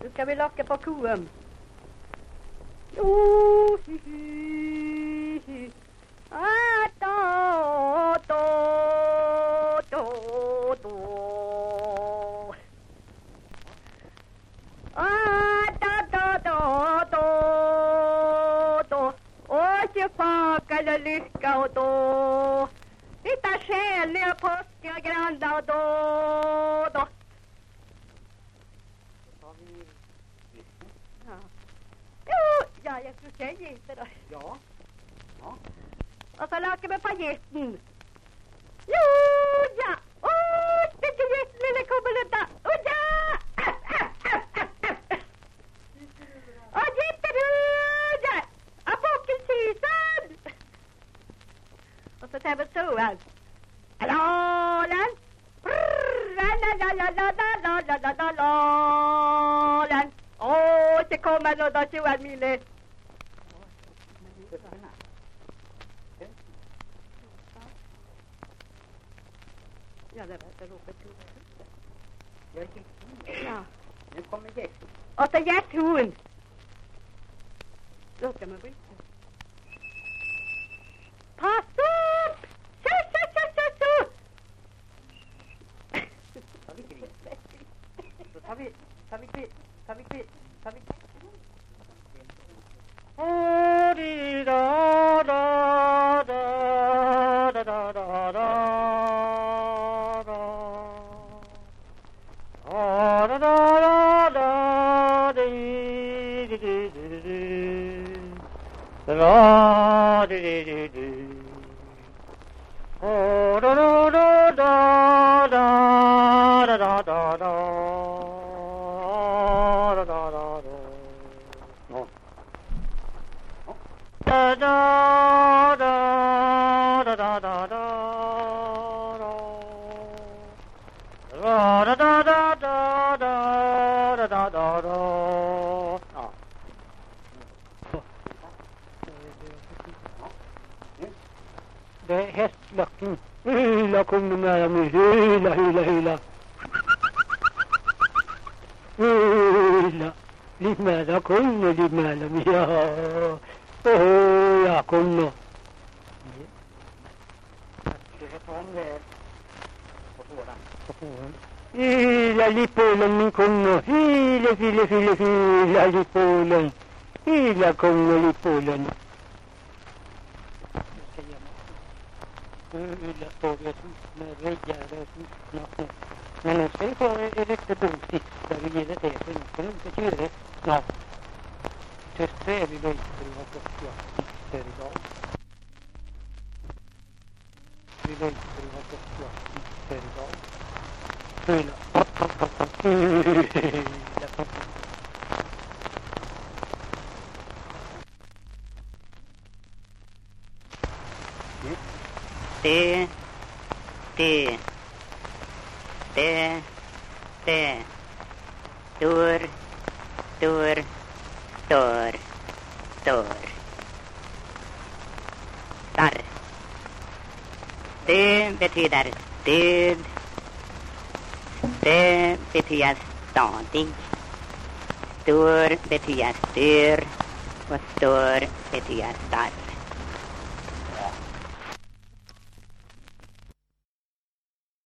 Nu ska vi locka på koen. Pakala lycka och då hitta själiga påskiga granda och då. Ja, jag skulle säga inte då. Ja. Och så lakar med pajetten. Jo, ja. Det är jättelilla kobbelutta. Ja. Jätteruda. Apokelsysen. Och så tar vi såan. Alalan. Lalalalalalalalalalalan. Så kommer nog då tjoan mille. Ja, det var det ropet. Ja. Nu kommer gästen. Och så gästhon. Då ska man bryta. Pass upp! Så. Så tar vi. Det är hästlacken. Hela kommer med mig. Hela. Hela. Lite med där kommer lite med mig. Ja. Jag kommer. Du får ta en väg på fåran. Hela Lipolen min kommer. Hela Lipolen. Hela kommer Lipolen. Hela fåglar med väggar och snart. Men nu ska vi få lite dosis där vi ger det för nu får du inte köra det snart. Just är vi då inte för att ha fått där idag. Vi då inte för att ha fått där idag. Hela. Det. Stor. Starr. Det betyder död. Det betyder stadig. Stor betyder stör och stör betyder stark.